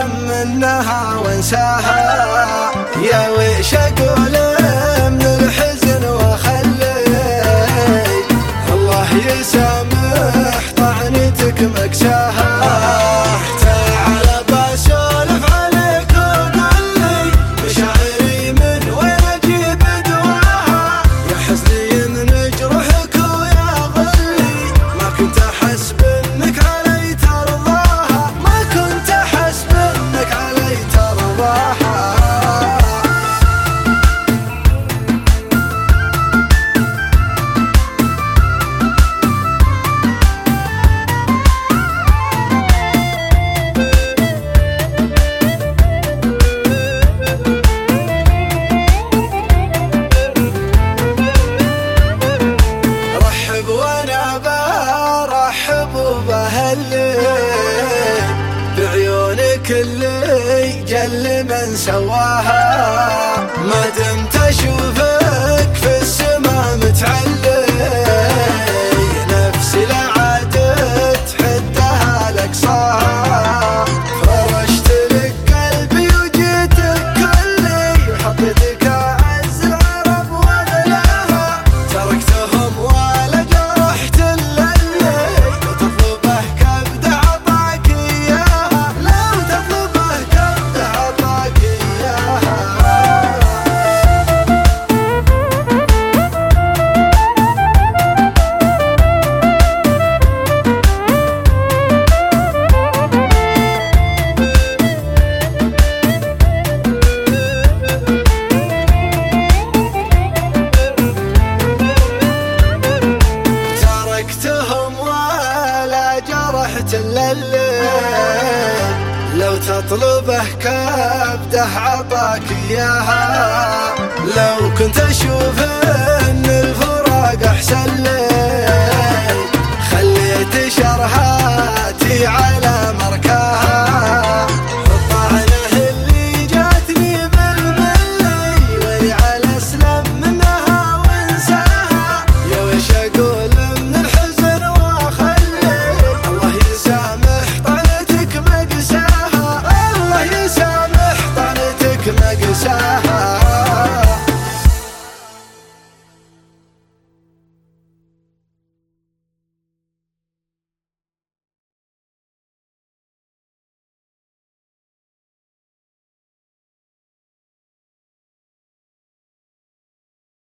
منها وانساها، يا ويش اقول من الحزن واخلي الله يسامح طعنتك مكساها. تعال بسولف عليك وقول لي مشاعري من وين اجيب دواها، يا حزني من جروحك ويا غلي ما كنت احس بانك علي ترضاها، ما كنت احس بانك علي ترضاها. بعيونك اللي جل من سواها، ما دمت اشوفك في السما متعلي نفسي لا عادت حدها لقصاها. فرشت لك قلبي وجيتك كلي وحطيتك اعز العرب واغلاها، تركتهم ولا جرحت الا اللي تطلبه كبد عطاك اياها، لو تطلبه كبد عطاك اياها. تركتهم ولا جرحت الا الليل، لو تطلبه كبده عطاك اياها، لو كنت اشوف ان الفراق احسن لي خليت شرهاتي على مركاها.